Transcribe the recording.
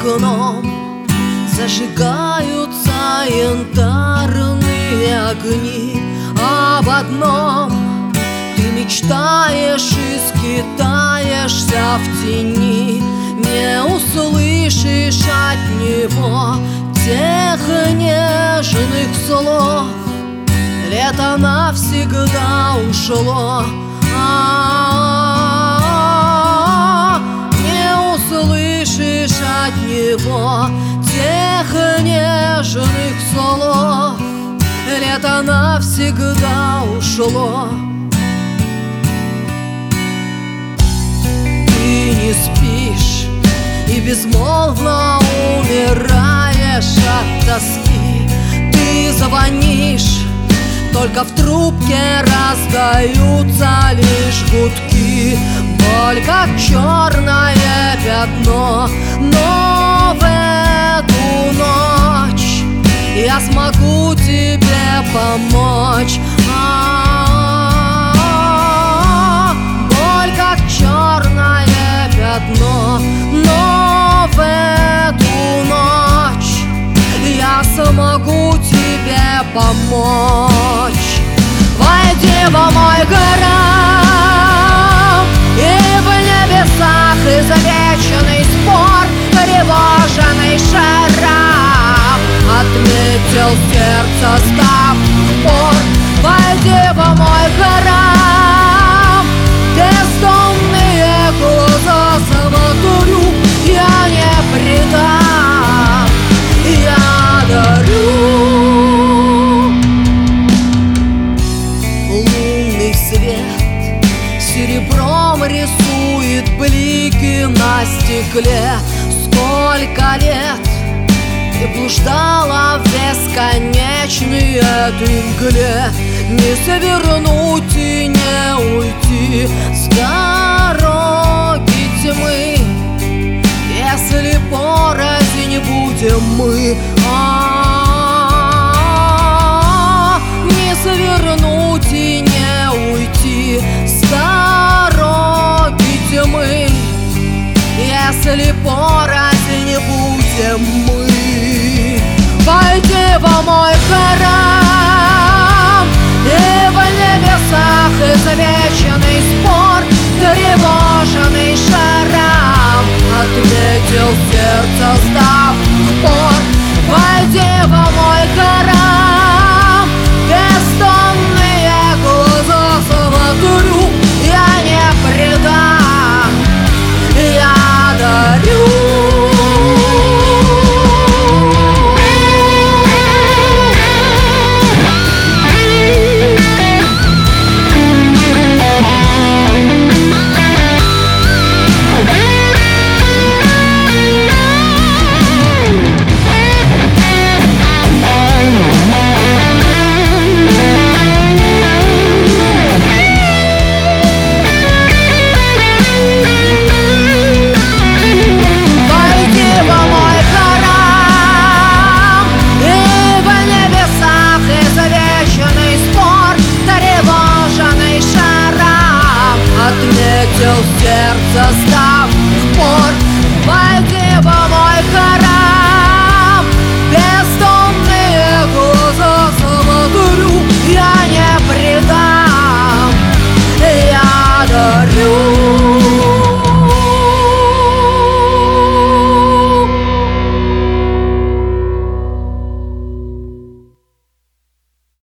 окном зажигаются янтарные огни. Об одном ты мечтаешь и скитаешься в тени, не услышишь от него тех нежных слов. Лето навсегда ушло, не услышишь от него тех нежных слов. Лето навсегда ушло. Ты не спишь и безмолвно умираешь от тоски. Ты звонишь, только в трубке раздаются лишь гудки. Боль как черное пятно, но в эту ночь я смогу тебе помочь. Боль как черное пятно, но в эту ночь я смогу тебе помочь. Войди в мой горам, и в небесах извечный спор, тревоженный шарам отметил сердце, став в пор. Войди в мой горам, бездонные глаза замотурю, я не предам, я дарю. Лунный свет серебром рисует блики на стекле. Сколько лет ты блуждала в бесконечной этой мгле, не свернуть и не уйти с дороги тьмы, если порознь будем мы. Не свернуть и не уйти с дороги тьмы, если порознь будем мы. Войди в мой храм, и в небесах извечный спор, тревоженный шарам отметил сердце.